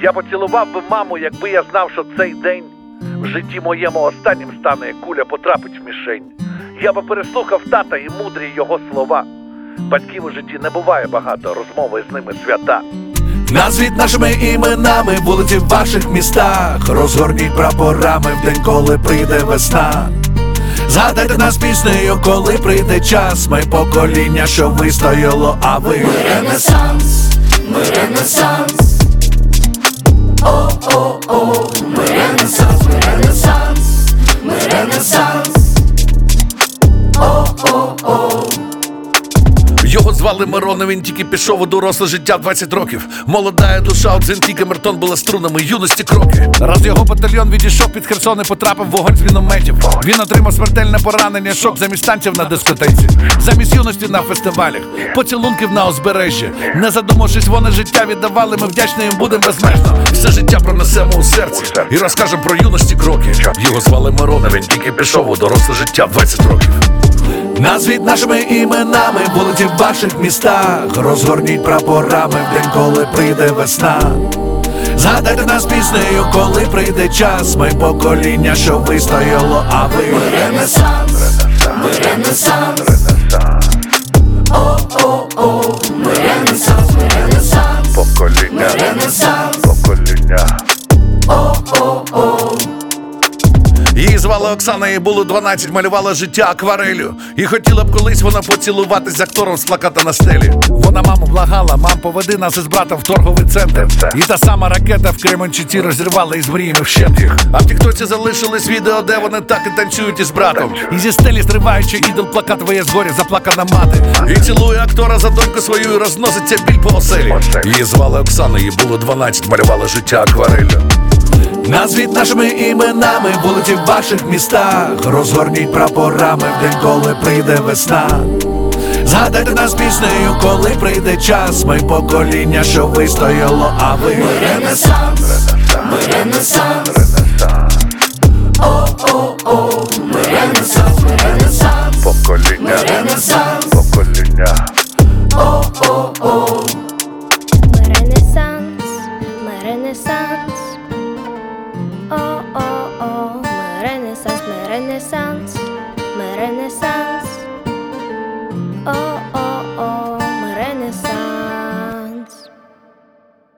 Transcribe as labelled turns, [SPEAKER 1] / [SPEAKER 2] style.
[SPEAKER 1] Я поцілував би маму, якби я знав, що цей день в житті моєму останнім стане, як куля потрапить в мішень. Я би переслухав тата і мудрі його слова. Батьків у житті не буває багато, розмови з ними свята.
[SPEAKER 2] Назвіть нашими іменами вулиці в ваших містах, розгорніть прапорами в день, коли прийде весна. Згадайте нас піснею, коли прийде час. Ми покоління, що вистояло, а ви
[SPEAKER 3] Ренесанс, ми Ренесанс. О-о-о, ми Ренесанс, ми Ренесанс, ми Ренесанс. О-о-о.
[SPEAKER 4] Його звали Мирон, він тільки пішов у доросле життя в 20 років. Молодая душа, от Зентіки Камертон була струнами юності кроки. Раз його батальйон відійшов під Херсон і потрапив в вогонь з мінометів. Він отримав смертельне поранення, шок замість танців на дискотеці, замість юності на фестивалях, поцілунків на узбережжі. Не задумавшись, вони життя віддавали, ми вдячні їм будем безмежно. Все життя пронесемо у серці і розкажемо про юності кроки. Його звали Мирон, він тільки пішов у доросле життя в 20 років.
[SPEAKER 2] Назвіть нашими іменами вулиці в ваших містах, розгорніть прапорами в день, коли прийде весна. Згадайте нас піснею, коли прийде час. Ми покоління, що вистояло, а ви
[SPEAKER 3] Ренесанс, ми Ренесанс. О-о-о, ми Ренесанс, ми Ренесанс.
[SPEAKER 1] Покоління,
[SPEAKER 3] Ми Ренесанс.
[SPEAKER 1] покоління.
[SPEAKER 3] О-о-о.
[SPEAKER 4] Її звали Оксана, їй було 12, малювала життя акварелью. І хотіла б колись вона поцілуватись з актором з плаката на стелі. Вона маму благала: мам, поведи нас із братом в торговий центр. І та сама ракета в Кременчуці розірвала із мріями вщент їх. А в тіктоці залишились відео, де вони так і танцюють із братом. І зі стелі зриваючи ідол плакат «Твоє згорі, заплакана мати». І цілує актора за доньку свою, і розноситься біль по оселі. Її звали Оксана, їй було 12, малювала життя акварелью.
[SPEAKER 2] Назвіть нашими іменами вулиці в ваших містах, розгорніть прапорами в день, коли прийде весна. Згадайте нас піснею, коли прийде час. Ми покоління, що вистояло, а ви
[SPEAKER 3] Ренесанс, ми Ренесанс. О-о-о, ми Ренесанс, ми